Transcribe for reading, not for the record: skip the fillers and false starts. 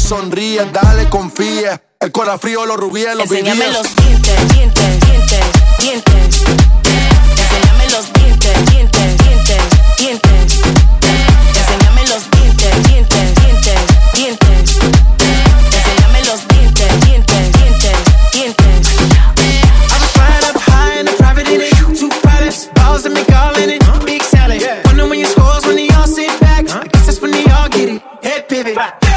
sonríe, dale, confía. El corazón frío, los rubíes, los vivíes. Enséñame los dientes, dientes, dientes, dientes. Enséñame los dientes, dientes, dientes, dientes. Enséñame los dientes, dientes, dientes, dientes. Enséñame los dientes, dientes, dientes, dientes. I was flying up high in a private in it. 2 pilots, balls that make all in it. Big salad, wonder when you scores when they all sit back. I guess that's when they all get it. Head pivot.